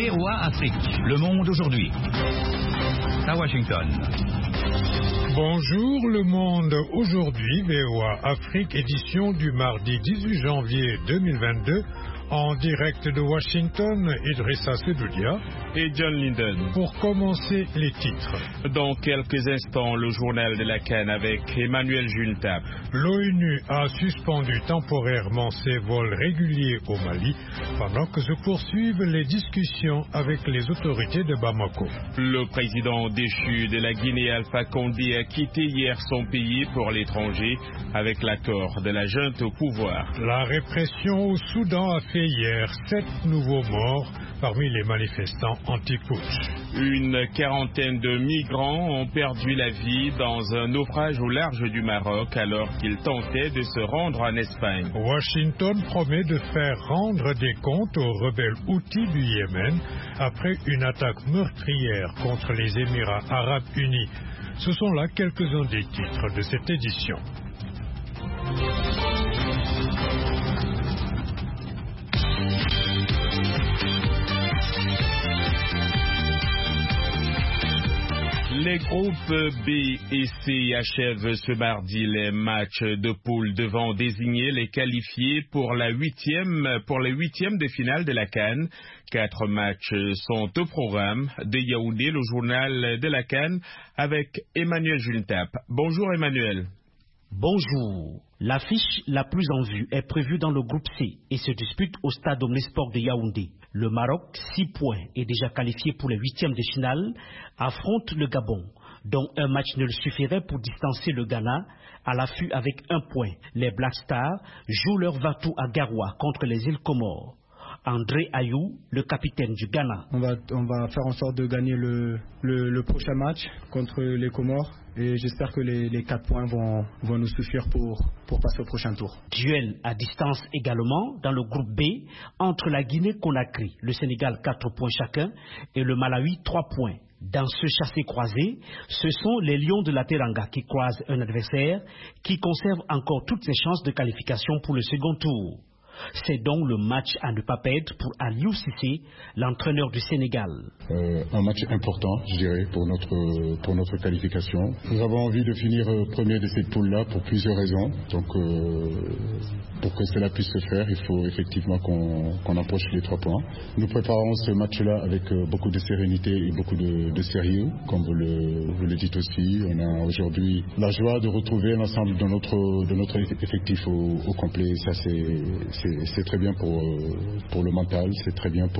VOA Afrique, le monde aujourd'hui. À Washington. Bonjour le monde, aujourd'hui VOA Afrique, édition du mardi 18 janvier 2022, en direct de Washington, Idrissa Sedoudia et John Linden. Pour commencer, les titres. Dans quelques instants, le journal de la CAN avec Emmanuel Jultap. L'ONU a suspendu temporairement ses vols réguliers au Mali pendant que se poursuivent les discussions avec les autorités de Bamako. Le président déchu de la Guinée, Alpha Condé, a quitté hier son pays pour l'étranger avec l'accord de la junte au pouvoir. La répression au Soudan a fait hier 7 nouveaux morts parmi les manifestants anti-putsch. Une quarantaine de migrants ont perdu la vie dans un naufrage au large du Maroc alors qu'ils tentaient de se rendre en Espagne. Washington promet de faire rendre des comptes aux rebelles Houthis du Yémen après une attaque meurtrière contre les Émirats arabes unis. Ce sont là quelques-uns des titres de cette édition. Les groupes B et C achèvent ce mardi les matchs de poule devant désigner les qualifiés pour les huitièmes de finale de la CAN. 4 matchs sont au programme. De Yaoundé, le journal de la CAN avec Emmanuel Jultap. Bonjour Emmanuel. Bonjour. L'affiche la plus en vue est prévue dans le groupe C et se dispute au stade Omnisport de Yaoundé. Le Maroc, 6 points et déjà qualifié pour les huitièmes de finale, affronte le Gabon, dont un match nul suffirait pour distancer le Ghana à l'affût avec 1 point. Les Black Stars jouent leur va-tout à Garoua contre les îles Comores. André Ayou, le capitaine du Ghana. On va faire en sorte de gagner le prochain match contre les Comores et j'espère que les 4 points vont nous suffire pour passer au prochain tour. Duel à distance également dans le groupe B entre la Guinée-Conakry, le Sénégal 4 points chacun et le Malawi 3 points. Dans ce chassé-croisé, ce sont les Lions de la Teranga qui croisent un adversaire qui conserve encore toutes ses chances de qualification pour le second tour. C'est donc le match à ne pas perdre pour Aliou Cissé, l'entraîneur du Sénégal. Un match important, je dirais, pour notre qualification. Nous avons envie de finir premier de cette poule-là pour plusieurs raisons. Donc, pour que cela puisse se faire, il faut effectivement qu'on approche les 3 points. Nous préparons ce match-là avec beaucoup de sérénité et beaucoup de sérieux, comme vous le dites aussi. On a aujourd'hui la joie de retrouver l'ensemble de notre effectif au complet. Ça, c'est très bien pour le mental, c'est très bien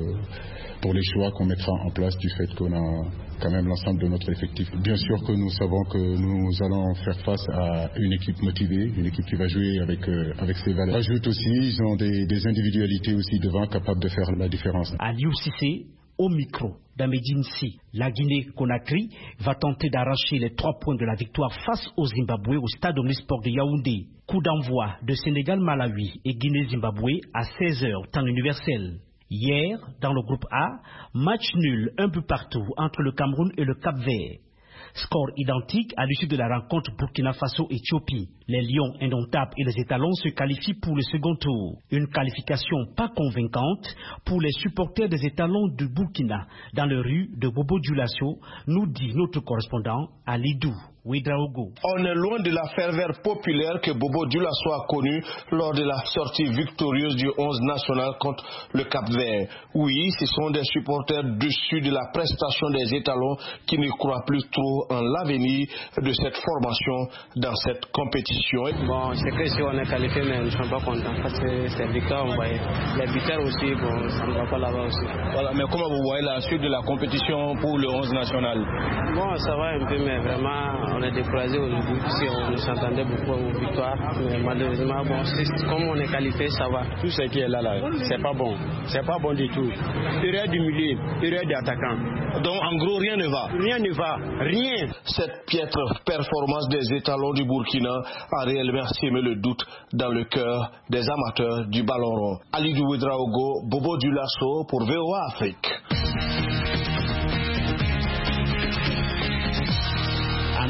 pour les choix qu'on mettra en place du fait qu'on a quand même l'ensemble de notre effectif. Bien sûr que nous savons que nous allons faire face à une équipe motivée, une équipe qui va jouer avec ses valeurs. Ajoute aussi, ils ont des individualités aussi devant capables de faire la différence. Aliou Cissé, au micro d'Amédine Si. La Guinée-Conakry va tenter d'arracher les 3 points de la victoire face au Zimbabwe au stade Omnisport de Yaoundé. Coup d'envoi de Sénégal-Malawi et Guinée-Zimbabwe à 16h, temps universel. Hier, dans le groupe A, match nul un peu partout entre le Cameroun et le Cap-Vert. Score identique à l'issue de la rencontre Burkina Faso-Éthiopie. Les Lions indomptables et les étalons se qualifient pour le second tour. Une qualification pas convaincante pour les supporters des étalons du Burkina dans les rues de Bobo Dioulasso, nous dit notre correspondant Alidou Ouedraogo. On est loin de la ferveur populaire que Bobo Dioulasso a connue lors de la sortie victorieuse du 11 national contre le Cap-Vert. Oui, ce sont des supporters déçus de la prestation des étalons qui ne croient plus trop en l'avenir de cette formation dans cette compétition. Bon, c'est que si on est qualifié, mais nous ne sommes pas contents parce que c'est victoire, on voyait. Les buteurs aussi, bon, ça ne va pas là-bas aussi. Voilà, mais comment vous voyez la suite de la compétition pour le 11 national? Bon, ça va un peu, mais vraiment, on est découragé au début, si on s'entendait beaucoup aux victoires. Mais malheureusement, bon, comme on est qualifié, ça va. Tout ce qui est là, c'est pas bon. C'est pas bon du tout. Erreur du milieu, erreur d'attaquant. Donc, en gros, rien ne va. Rien ne va, rien. Cette piètre performance des étalons du Burkina a réellement semé le doute dans le cœur des amateurs du ballon rond. Alidou Ouedraogo, Bobo Dioulasso pour VOA Afrique. À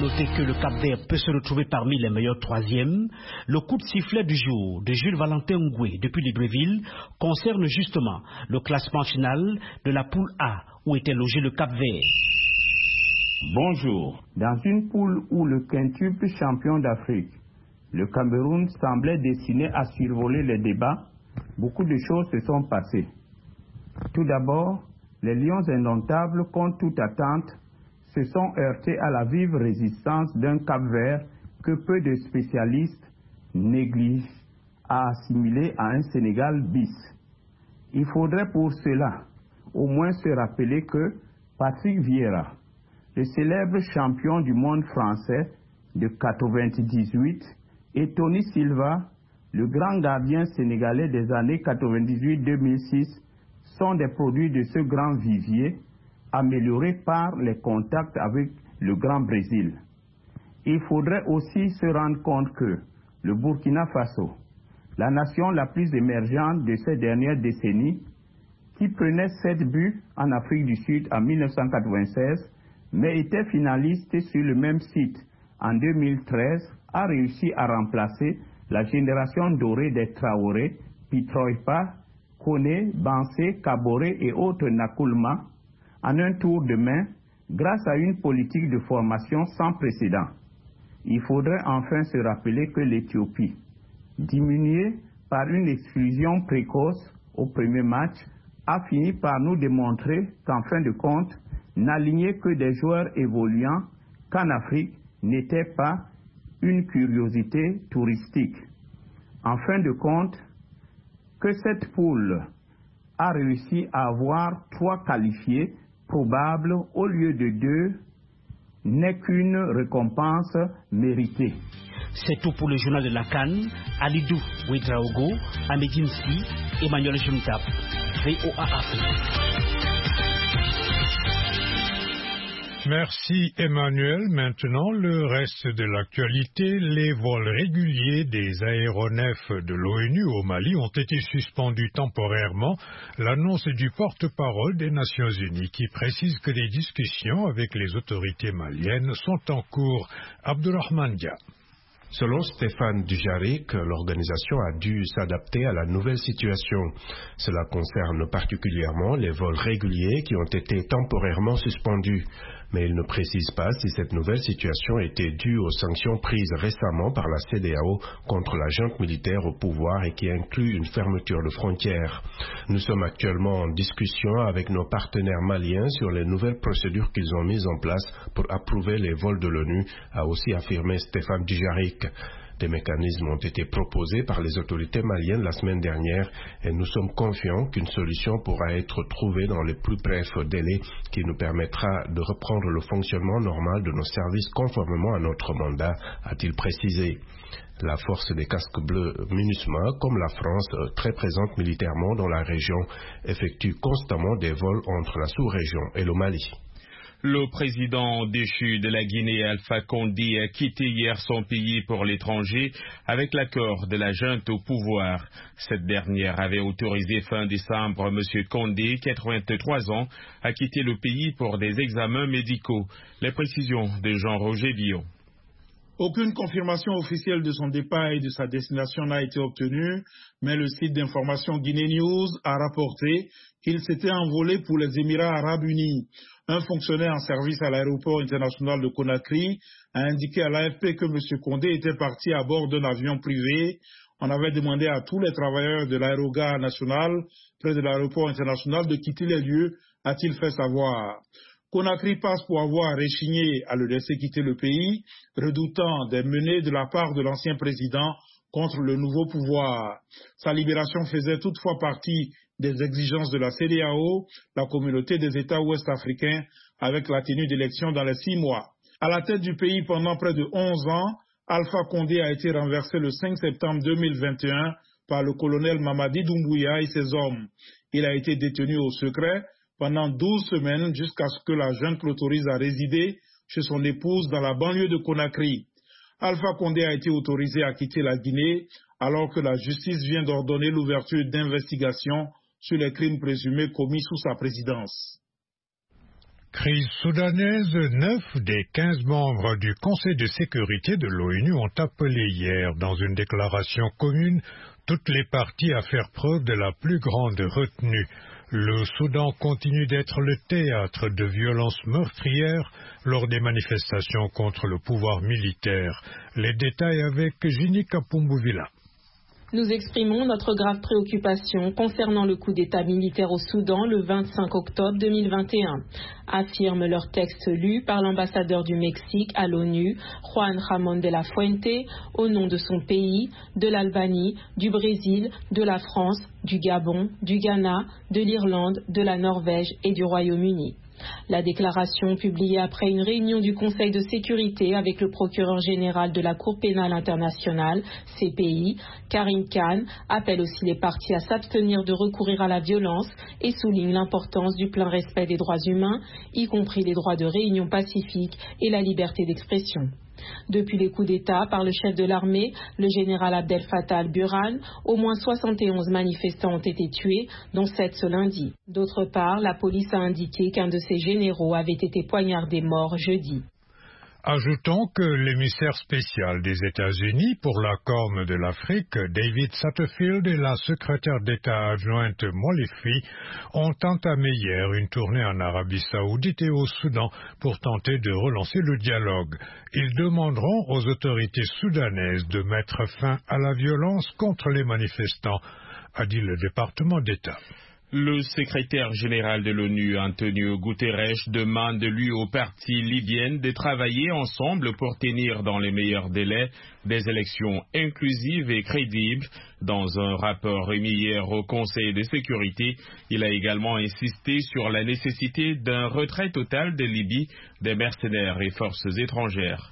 noter que le Cap-Vert peut se retrouver parmi les meilleurs troisièmes. Le coup de sifflet du jour de Jules Valentin Ngoué depuis Libreville concerne justement le classement final de la poule A où était logé le Cap-Vert. Bonjour. Dans une poule où le quintuple champion d'Afrique, le Cameroun, semblait destiné à survoler les débats, beaucoup de choses se sont passées. Tout d'abord, les Lions indomptables, contre toute attente, se sont heurtés à la vive résistance d'un Cap-Vert que peu de spécialistes négligent à assimiler à un Sénégal bis. Il faudrait pour cela au moins se rappeler que Patrick Vieira, le célèbre champion du monde français de 98, et Tony Silva, le grand gardien sénégalais des années 98-2006, sont des produits de ce grand vivier, améliorés par les contacts avec le Grand Brésil. Il faudrait aussi se rendre compte que le Burkina Faso, la nation la plus émergente de ces dernières décennies, qui prenait 7 buts en Afrique du Sud en 1996, mais était finaliste sur le même site en 2013, a réussi à remplacer la génération dorée des Traoré, Pitroipa, Koné, Bansé, Kaboré et autres Nakoulma en un tour de main grâce à une politique de formation sans précédent. Il faudrait enfin se rappeler que l'Éthiopie, diminuée par une exclusion précoce au premier match, a fini par nous démontrer qu'en fin de compte, n'aligner que des joueurs évoluants qu'en Afrique n'était pas une curiosité touristique. En fin de compte, que cette poule a réussi à avoir 3 qualifiés probables au lieu de 2 n'est qu'une récompense méritée. C'est tout pour le journal de la CAN. Alidou Ouedraogo, Amédine Si, Emmanuel Juntap, VOA Afrique. Merci Emmanuel. Maintenant, le reste de l'actualité. Les vols réguliers des aéronefs de l'ONU au Mali ont été suspendus temporairement. L'annonce du porte-parole des Nations Unies qui précise que les discussions avec les autorités maliennes sont en cours. Abdourahmane Dia. Selon Stéphane Dujarric, l'organisation a dû s'adapter à la nouvelle situation. Cela concerne particulièrement les vols réguliers qui ont été temporairement suspendus. Mais il ne précise pas si cette nouvelle situation était due aux sanctions prises récemment par la CEDEAO contre la junte militaire au pouvoir et qui inclut une fermeture de frontières. Nous sommes actuellement en discussion avec nos partenaires maliens sur les nouvelles procédures qu'ils ont mises en place pour approuver les vols de l'ONU, a aussi affirmé Stéphane Dujarric. Des mécanismes ont été proposés par les autorités maliennes la semaine dernière et nous sommes confiants qu'une solution pourra être trouvée dans les plus brefs délais qui nous permettra de reprendre le fonctionnement normal de nos services conformément à notre mandat, a-t-il précisé. La force des casques bleus MINUSMA, comme la France, très présente militairement dans la région, effectue constamment des vols entre la sous-région et le Mali. Le président déchu de la Guinée, Alpha Condé, a quitté hier son pays pour l'étranger avec l'accord de la junte au pouvoir. Cette dernière avait autorisé fin décembre M. Condé, 83 ans, à quitter le pays pour des examens médicaux. Les précisions de Jean-Roger Dion. Aucune confirmation officielle de son départ et de sa destination n'a été obtenue, mais le site d'information Guinée News a rapporté qu'il s'était envolé pour les Émirats arabes unis. Un fonctionnaire en service à l'aéroport international de Conakry a indiqué à l'AFP que M. Condé était parti à bord d'un avion privé. On avait demandé à tous les travailleurs de l'aérogare national près de l'aéroport international de quitter les lieux, a-t-il fait savoir. Conakry passe pour avoir réchigné à le laisser quitter le pays, redoutant des menées de la part de l'ancien président contre le nouveau pouvoir. Sa libération faisait toutefois partie des exigences de la CEDEAO, la communauté des États ouest-africains, avec la tenue d'élections dans les 6 mois. À la tête du pays pendant près de 11 ans, Alpha Condé a été renversé le 5 septembre 2021 par le colonel Mamadi Doumbouya et ses hommes. Il a été détenu au secret pendant 12 semaines jusqu'à ce que la junte l'autorise à résider chez son épouse dans la banlieue de Conakry. Alpha Condé a été autorisé à quitter la Guinée alors que la justice vient d'ordonner l'ouverture d'investigations sur les crimes présumés commis sous sa présidence. Crise soudanaise, 9 des 15 membres du Conseil de sécurité de l'ONU ont appelé hier dans une déclaration commune toutes les parties à faire preuve de la plus grande retenue. Le Soudan continue d'être le théâtre de violences meurtrières lors des manifestations contre le pouvoir militaire. Les détails avec Ginny Kapumbuvila. Nous exprimons notre grave préoccupation concernant le coup d'État militaire au Soudan le 25 octobre 2021, affirme leur texte lu par l'ambassadeur du Mexique à l'ONU, Juan Ramón de la Fuente, au nom de son pays, de l'Albanie, du Brésil, de la France, du Gabon, du Ghana, de l'Irlande, de la Norvège et du Royaume-Uni. La déclaration, publiée après une réunion du Conseil de sécurité avec le procureur général de la Cour pénale internationale, CPI, Karim Khan, appelle aussi les parties à s'abstenir de recourir à la violence et souligne l'importance du plein respect des droits humains, y compris les droits de réunion pacifique et la liberté d'expression. Depuis les coups d'État par le chef de l'armée, le général Abdel Fattah al-Burhan, au moins 71 manifestants ont été tués, dont 7 ce lundi. D'autre part, la police a indiqué qu'un de ses généraux avait été poignardé mort jeudi. Ajoutons que l'émissaire spécial des États-Unis pour la Corne de l'Afrique, David Satterfield, et la secrétaire d'État adjointe Molefi ont entamé hier une tournée en Arabie Saoudite et au Soudan pour tenter de relancer le dialogue. Ils demanderont aux autorités soudanaises de mettre fin à la violence contre les manifestants, a dit le département d'État. Le secrétaire général de l'ONU, Antonio Guterres, demande lui aux parties libyennes de travailler ensemble pour tenir dans les meilleurs délais des élections inclusives et crédibles. Dans un rapport remis hier au Conseil de sécurité, il a également insisté sur la nécessité d'un retrait total de Libye des mercenaires et forces étrangères.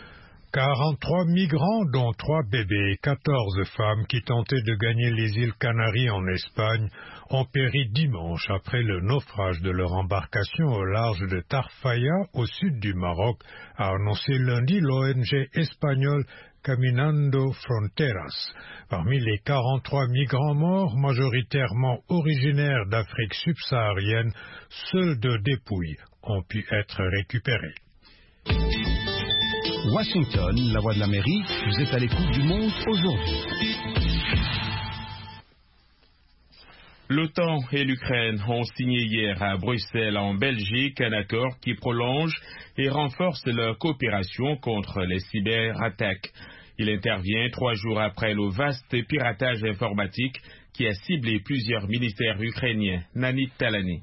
43 migrants, dont 3 bébés et 14 femmes qui tentaient de gagner les îles Canaries en Espagne, ont péri dimanche après le naufrage de leur embarcation au large de Tarfaya, au sud du Maroc, a annoncé lundi l'ONG espagnole Caminando Fronteras. Parmi les 43 migrants morts, majoritairement originaires d'Afrique subsaharienne, seules 2 dépouilles ont pu être récupérées. Washington, la voix de l'Amérique, vous êtes à l'écoute du monde aujourd'hui. L'OTAN et l'Ukraine ont signé hier à Bruxelles, en Belgique, un accord qui prolonge et renforce leur coopération contre les cyberattaques. Il intervient 3 jours après le vaste piratage informatique qui a ciblé plusieurs ministères ukrainiens. Nanit Talani.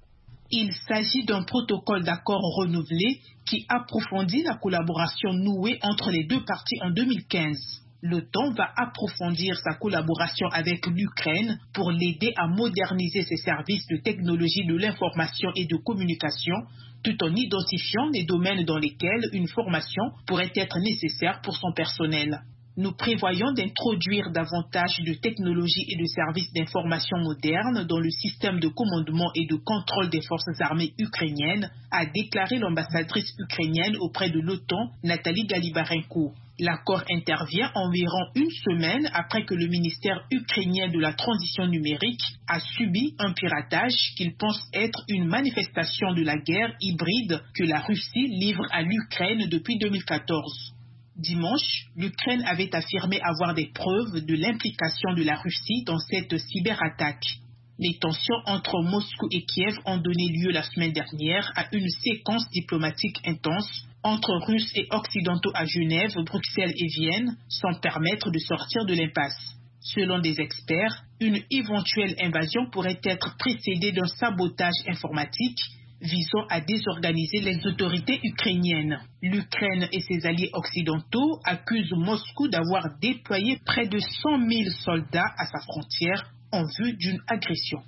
Il s'agit d'un protocole d'accord renouvelé qui approfondit la collaboration nouée entre les deux parties en 2015. L'OTAN va approfondir sa collaboration avec l'Ukraine pour l'aider à moderniser ses services de technologie de l'information et de communication, tout en identifiant les domaines dans lesquels une formation pourrait être nécessaire pour son personnel. Nous prévoyons d'introduire davantage de technologies et de services d'information modernes dans le système de commandement et de contrôle des forces armées ukrainiennes, a déclaré l'ambassadrice ukrainienne auprès de l'OTAN, Nathalie Galibarenko. L'accord intervient environ une semaine après que le ministère ukrainien de la transition numérique a subi un piratage qu'il pense être une manifestation de la guerre hybride que la Russie livre à l'Ukraine depuis 2014. Dimanche, l'Ukraine avait affirmé avoir des preuves de l'implication de la Russie dans cette cyberattaque. Les tensions entre Moscou et Kiev ont donné lieu la semaine dernière à une séquence diplomatique intense entre Russes et Occidentaux à Genève, Bruxelles et Vienne, sans permettre de sortir de l'impasse. Selon des experts, une éventuelle invasion pourrait être précédée d'un sabotage informatique visant à désorganiser les autorités ukrainiennes. L'Ukraine et ses alliés occidentaux accusent Moscou d'avoir déployé près de 100 000 soldats à sa frontière en vue d'une agression.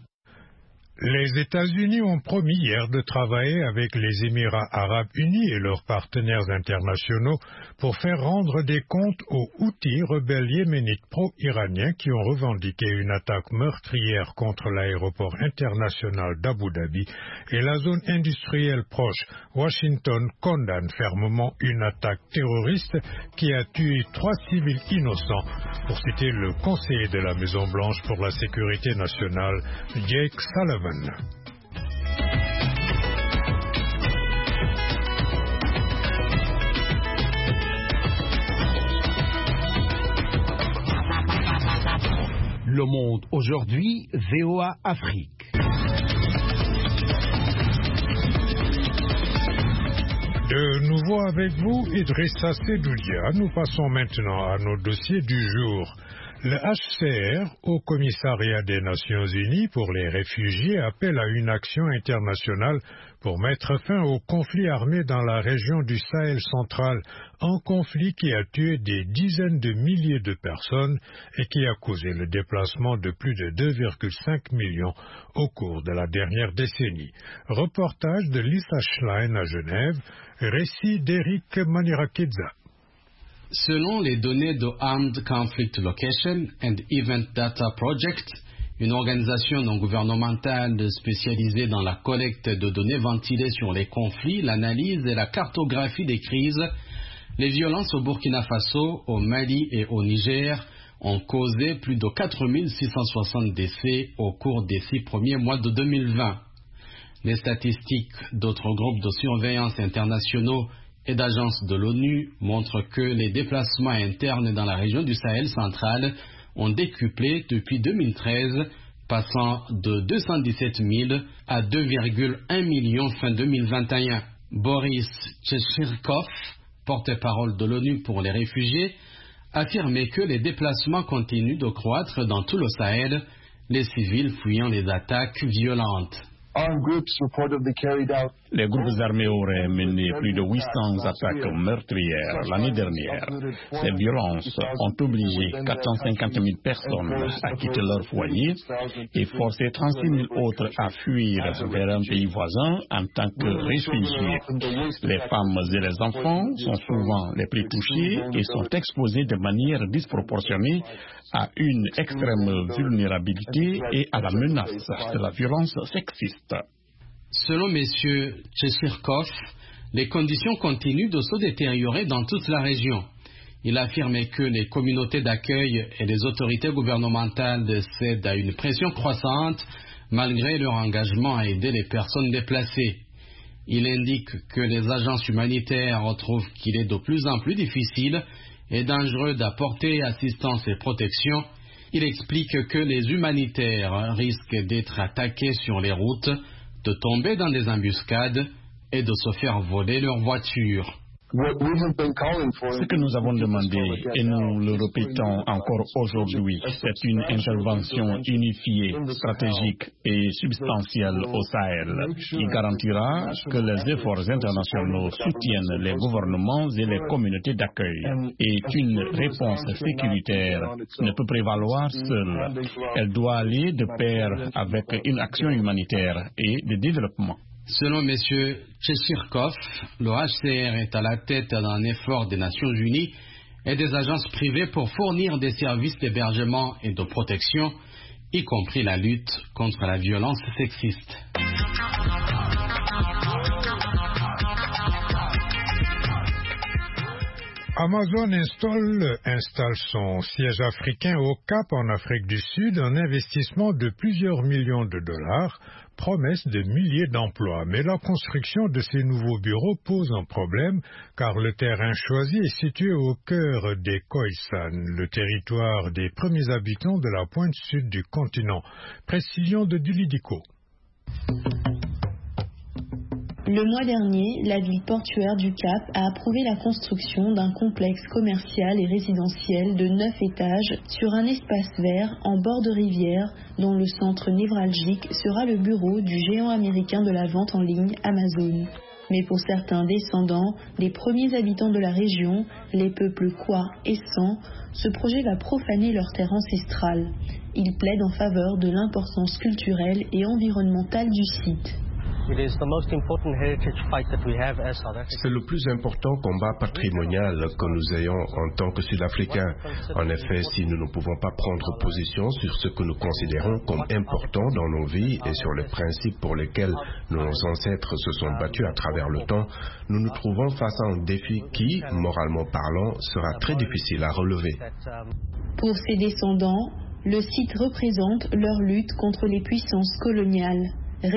Les États-Unis ont promis hier de travailler avec les Émirats arabes unis et leurs partenaires internationaux pour faire rendre des comptes aux Houthis, rebelles yéménites pro-iraniens qui ont revendiqué une attaque meurtrière contre l'aéroport international d'Abu Dhabi et la zone industrielle proche. Washington condamne fermement une attaque terroriste qui a tué 3 civils innocents, pour citer le conseiller de la Maison-Blanche pour la sécurité nationale, Jake Sullivan. Le Monde aujourd'hui, VOA Afrique. De nouveau avec vous, Idrissa Sedoudia. Nous passons maintenant à nos dossiers du jour. Le HCR, Haut Commissariat des Nations Unies pour les réfugiés, appelle à une action internationale pour mettre fin au conflit armé dans la région du Sahel central, un conflit qui a tué des dizaines de milliers de personnes et qui a causé le déplacement de plus de 2,5 millions au cours de la dernière décennie. Reportage de Lisa Schlein à Genève, récit d'Eric Manirakidza. Selon les données de Armed Conflict Location and Event Data Project, une organisation non gouvernementale spécialisée dans la collecte de données ventilées sur les conflits, l'analyse et la cartographie des crises, les violences au Burkina Faso, au Mali et au Niger ont causé plus de 4660 décès au cours des 6 premiers mois de 2020. Les statistiques d'autres groupes de surveillance internationaux et d'agences de l'ONU montrent que les déplacements internes dans la région du Sahel central ont décuplé depuis 2013, passant de 217 000 à 2,1 millions fin 2021. Boris Tchechirkov, porte-parole de l'ONU pour les réfugiés, affirmait que les déplacements continuent de croître dans tout le Sahel, les civils fuyant les attaques violentes. Les groupes armés auraient mené plus de 800 attaques meurtrières l'année dernière. Ces violences ont obligé 450 000 personnes à quitter leur foyer et forcé 36 000 autres à fuir vers un pays voisin en tant que réfugiés. Les femmes et les enfants sont souvent les plus touchés et sont exposés de manière disproportionnée à une extrême vulnérabilité et à la menace de la violence sexiste. Selon M. Tchechirkov, les conditions continuent de se détériorer dans toute la région. Il affirmait que les communautés d'accueil et les autorités gouvernementales cèdent à une pression croissante malgré leur engagement à aider les personnes déplacées. Il indique que les agences humanitaires trouvent qu'il est de plus en plus difficile et dangereux d'apporter assistance et protection. Il explique que les humanitaires risquent d'être attaqués sur les routes, de tomber dans des embuscades et de se faire voler leur voiture. Ce que nous avons demandé, et nous le répétons encore aujourd'hui, c'est une intervention unifiée, stratégique et substantielle au Sahel qui garantira que les efforts internationaux soutiennent les gouvernements et les communautés d'accueil. Et une réponse sécuritaire ne peut prévaloir seule. Elle doit aller de pair avec une action humanitaire et de développement. Selon M. Tchechirkov, le HCR est à la tête d'un effort des Nations Unies et des agences privées pour fournir des services d'hébergement et de protection, y compris la lutte contre la violence sexiste. Amazon installe son siège africain au Cap en Afrique du Sud, un investissement de plusieurs millions de dollars, promesse de milliers d'emplois. Mais la construction de ces nouveaux bureaux pose un problème car le terrain choisi est situé au cœur des Khoisan, le territoire des premiers habitants de la pointe sud du continent. Précision de Dilidico. Le mois dernier, la ville portuaire du Cap a approuvé la construction d'un complexe commercial et résidentiel de 9 étages sur un espace vert en bord de rivière dont le centre névralgique sera le bureau du géant américain de la vente en ligne Amazon. Mais pour certains descendants des premiers habitants de la région, les peuples Kwa et San, ce projet va profaner leur terre ancestrale. Ils plaident en faveur de l'importance culturelle et environnementale du site. C'est le plus important combat patrimonial que nous ayons en tant que Sud-Africains. En effet, si nous ne pouvons pas prendre position sur ce que nous considérons comme important dans nos vies et sur les principes pour lesquels nos ancêtres se sont battus à travers le temps, nous nous trouvons face à un défi qui, moralement parlant, sera très difficile à relever. Pour ces descendants, le site représente leur lutte contre les puissances coloniales.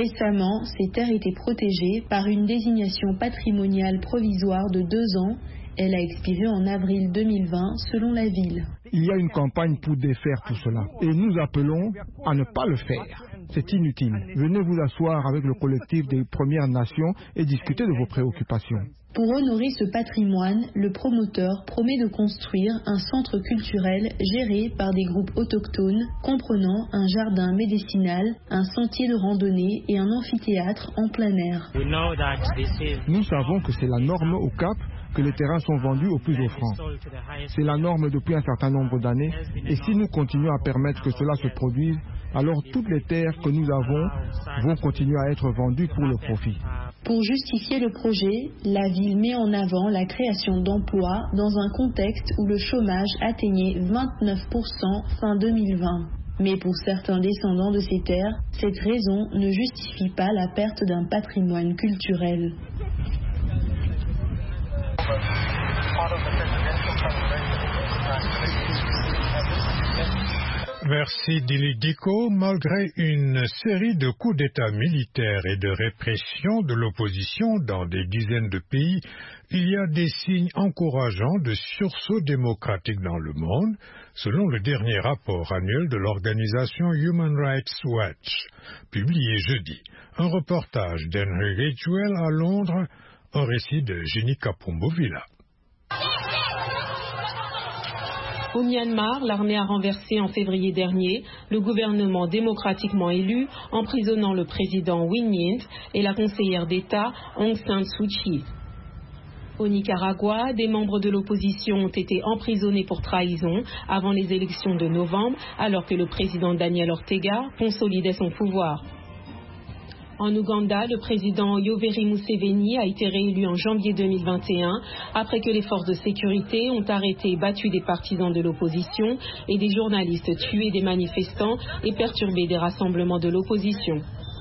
Récemment, ces terres étaient protégées par une désignation patrimoniale provisoire de 2 ans Elle a expiré en avril 2020 selon la ville. Il y a une campagne pour défaire tout cela et nous appelons à ne pas le faire. C'est inutile. Venez vous asseoir avec le collectif des Premières Nations et discuter de vos préoccupations. Pour honorer ce patrimoine, le promoteur promet de construire un centre culturel géré par des groupes autochtones comprenant un jardin médicinal, un sentier de randonnée et un amphithéâtre en plein air. Nous savons que c'est la norme au Cap que les terrains sont vendus au plus offrant. C'est la norme depuis un certain nombre d'années et si nous continuons à permettre que cela se produise, alors toutes les terres que nous avons vont continuer à être vendues pour le profit. Pour justifier le projet, la ville met en avant la création d'emplois dans un contexte où le chômage atteignait 29% fin 2020. Mais pour certains descendants de ces terres, cette raison ne justifie pas la perte d'un patrimoine culturel. Merci Dili Diko. Malgré une série de coups d'État militaires et de répression de l'opposition dans des dizaines de pays, il y a des signes encourageants de sursaut démocratique dans le monde, selon le dernier rapport annuel de l'organisation Human Rights Watch, publié jeudi. Un reportage d'Henry Ridgwell à Londres, un récit de Jenny Kapombo-Villa. Au Myanmar, l'armée a renversé en février dernier le gouvernement démocratiquement élu, emprisonnant le président Win Myint et la conseillère d'État Aung San Suu Kyi. Au Nicaragua, des membres de l'opposition ont été emprisonnés pour trahison avant les élections de novembre, alors que le président Daniel Ortega consolidait son pouvoir. En Ouganda, le président Yoweri Museveni a été réélu en janvier 2021 après que les forces de sécurité ont arrêté et battu des partisans de l'opposition et des journalistes, tué des manifestants et perturbé des rassemblements de l'opposition.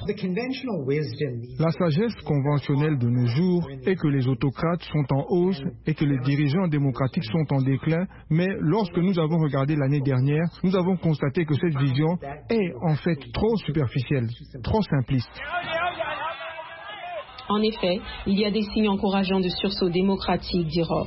La sagesse conventionnelle de nos jours est que les autocrates sont en hausse et que les dirigeants démocratiques sont en déclin, mais lorsque nous avons regardé l'année dernière, nous avons constaté que cette vision est en fait trop superficielle, trop simpliste. En effet, il y a des signes encourageants de sursaut démocratique, dit Roth.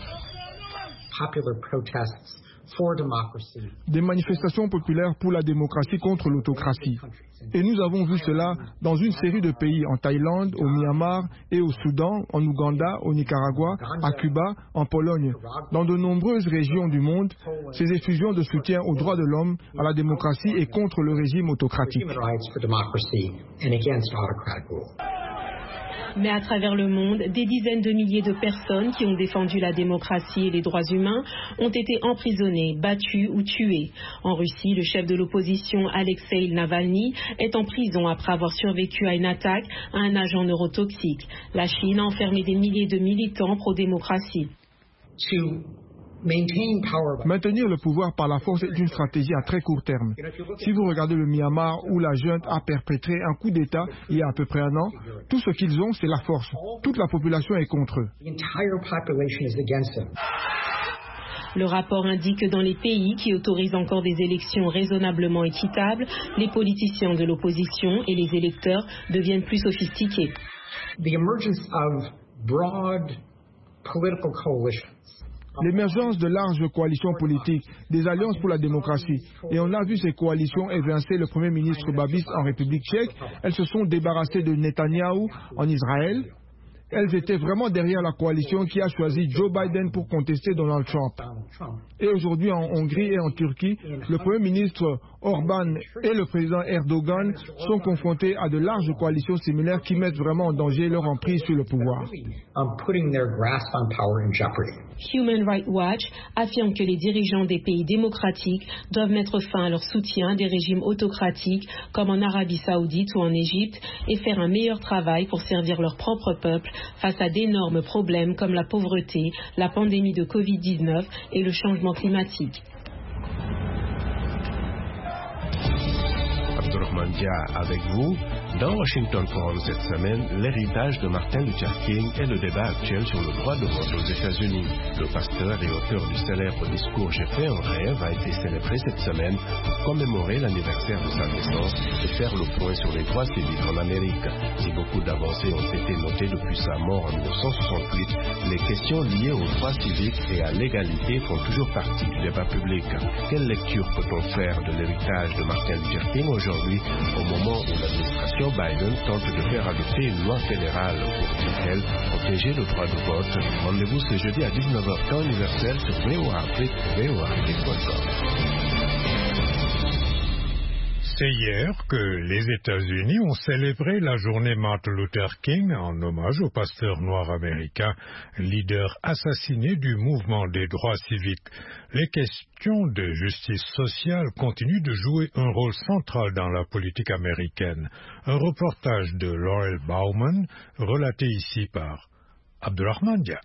Des manifestations populaires pour la démocratie contre l'autocratie. Et nous avons vu cela dans une série de pays, en Thaïlande, au Myanmar et au Soudan, en Ouganda, au Nicaragua, à Cuba, en Pologne. Dans de nombreuses régions du monde, ces effusions de soutien aux droits de l'homme, à la démocratie et contre le régime autocratique. Mais à travers le monde, des dizaines de milliers de personnes qui ont défendu la démocratie et les droits humains ont été emprisonnées, battues ou tuées. En Russie, le chef de l'opposition Alexei Navalny est en prison après avoir survécu à une attaque à un agent neurotoxique. La Chine a enfermé des milliers de militants pro-démocratie. Maintenir le pouvoir par la force est une stratégie à très court terme. Si vous regardez le Myanmar où la junte a perpétré un coup d'État il y a à peu près un an, tout ce qu'ils ont, c'est la force. Toute la population est contre eux. Le rapport indique que dans les pays qui autorisent encore des élections raisonnablement équitables, les politiciens de l'opposition et les électeurs deviennent plus sophistiqués. L'émergence de larges coalitions politiques, des alliances pour la démocratie. Et on a vu ces coalitions évincer le Premier ministre Babis en République tchèque. Elles se sont débarrassées de Netanyahou en Israël. Elles étaient vraiment derrière la coalition qui a choisi Joe Biden pour contester Donald Trump. Et aujourd'hui, en Hongrie et en Turquie, le Premier ministre Orban et le président Erdogan sont confrontés à de larges coalitions similaires qui mettent vraiment en danger leur emprise sur le pouvoir. Human Rights Watch affirme que les dirigeants des pays démocratiques doivent mettre fin à leur soutien des régimes autocratiques comme en Arabie Saoudite ou en Égypte et faire un meilleur travail pour servir leur propre peuple face à d'énormes problèmes comme la pauvreté, la pandémie de Covid-19 et le changement climatique. Abdurrahman Mandia avec vous. Dans Washington Forum cette semaine, l'héritage de Martin Luther King et le débat actuel sur le droit de vote aux États-Unis. Le pasteur et auteur du célèbre discours « J'ai fait un rêve » a été célébré cette semaine pour commémorer l'anniversaire de sa naissance et faire le point sur les droits civiques en Amérique. Si beaucoup d'avancées ont été notées depuis sa mort en 1968, les questions liées aux droits civiques et à l'égalité font toujours partie du débat public. Quelle lecture peut-on faire de l'héritage de Martin Luther King aujourd'hui, au moment où l'administration Biden tente de faire adopter une loi fédérale pour, dit-elle, protéger le droit de vote? Rendez-vous ce jeudi à 19h temps universel sur VOA Afrique, voaafrique.com. C'est hier que les États-Unis ont célébré la journée Martin Luther King en hommage au pasteur noir américain, leader assassiné du mouvement des droits civiques. Les questions de justice sociale continuent de jouer un rôle central dans la politique américaine. Un reportage de Laurel Bauman, relaté ici par Abdulrahman Dia.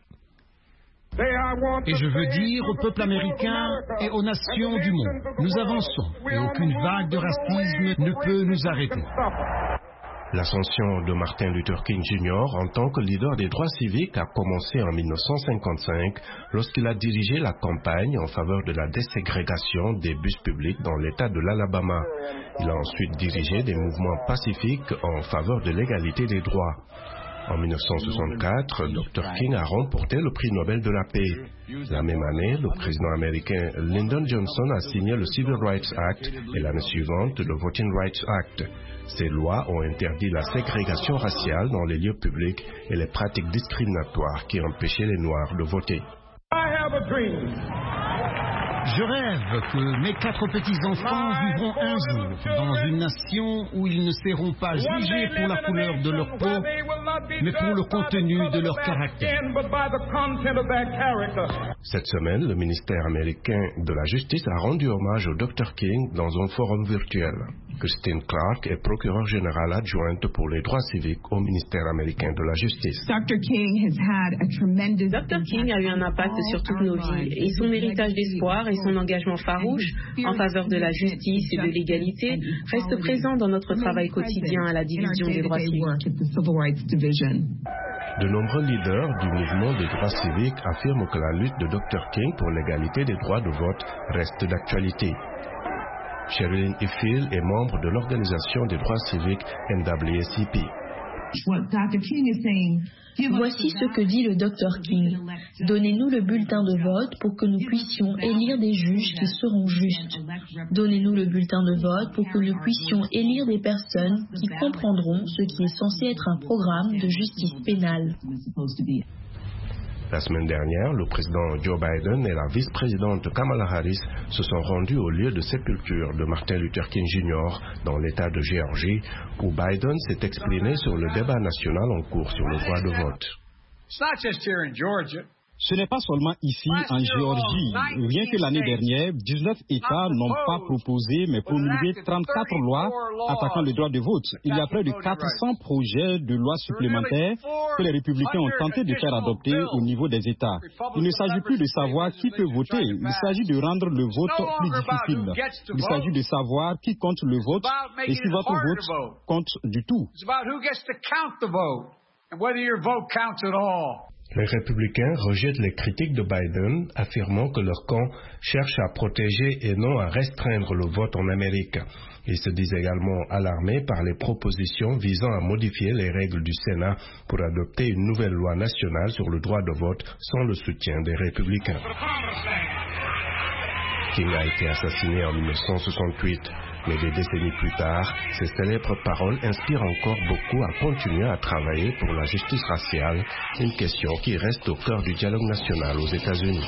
Et je veux dire au peuple américain et aux nations du monde, nous avançons et aucune vague de racisme ne peut nous arrêter. L'ascension de Martin Luther King Jr. en tant que leader des droits civiques a commencé en 1955 lorsqu'il a dirigé la campagne en faveur de la déségrégation des bus publics dans l'État de l'Alabama. Il a ensuite dirigé des mouvements pacifiques en faveur de l'égalité des droits. En 1964, Dr. King a remporté le prix Nobel de la paix. La même année, le président américain Lyndon Johnson a signé le Civil Rights Act et l'année suivante le Voting Rights Act. Ces lois ont interdit la ségrégation raciale dans les lieux publics et les pratiques discriminatoires qui empêchaient les Noirs de voter. Je rêve que mes 4 petits-enfants vivront un jour dans une nation où ils ne seront pas jugés pour la couleur de leur peau, mais pour le contenu de leur caractère. Cette semaine, le ministère américain de la Justice a rendu hommage au Dr. King dans un forum virtuel. Christine Clark est procureure générale adjointe pour les droits civiques au ministère américain de la Justice. Dr. King a eu un impact sur toutes nos vies et son héritage d'espoir et son engagement farouche en faveur de la justice et de l'égalité reste présent dans notre travail quotidien à la division des droits civiques. De nombreux leaders du mouvement des droits civiques affirment que la lutte de Dr. King pour l'égalité des droits de vote reste d'actualité. Sherilyn Ifill est membre de l'organisation des droits civiques NAACP. Voici ce que dit le Dr. King. Donnez-nous le bulletin de vote pour que nous puissions élire des juges qui seront justes. Donnez-nous le bulletin de vote pour que nous puissions élire des personnes qui comprendront ce qui est censé être un programme de justice pénale. La semaine dernière, le président Joe Biden et la vice-présidente Kamala Harris se sont rendus au lieu de sépulture de Martin Luther King Jr. dans l'État de Géorgie, où Biden s'est exprimé sur le débat national en cours sur le droit de vote. Ce n'est pas seulement ici, en Géorgie. Rien que l'année dernière, 19 États n'ont pas proposé, mais promulgué 34 lois attaquant le droit de vote. Il y a près de 400 projets de lois supplémentaires que les républicains ont tenté de faire adopter au niveau des États. Il ne s'agit plus de savoir qui peut voter. Il s'agit de rendre le vote plus difficile. Il s'agit de savoir qui compte le vote et si votre vote compte du tout. Les républicains rejettent les critiques de Biden, affirmant que leur camp cherche à protéger et non à restreindre le vote en Amérique. Ils se disent également alarmés par les propositions visant à modifier les règles du Sénat pour adopter une nouvelle loi nationale sur le droit de vote sans le soutien des républicains. King a été assassiné en 1968. Mais des décennies plus tard, ces célèbres paroles inspirent encore beaucoup à continuer à travailler pour la justice raciale, une question qui reste au cœur du dialogue national aux États-Unis.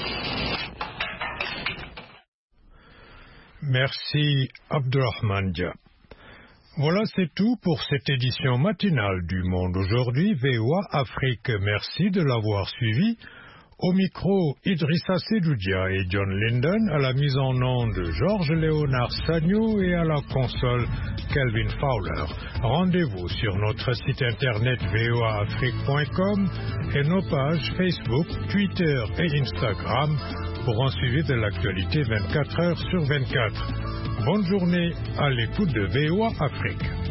Merci Abdulrahman Dia. Voilà, c'est tout pour cette édition matinale du Monde aujourd'hui, VOA Afrique. Merci de l'avoir suivi. Au micro, Idrissa Sedoudia et John Linden, à la mise en onde de Georges-Léonard Sagnou et à la console Kelvin Fowler. Rendez-vous sur notre site internet voaafrique.com et nos pages Facebook, Twitter et Instagram pour en suivre de l'actualité 24 heures sur 24. Bonne journée à l'écoute de VOA Afrique.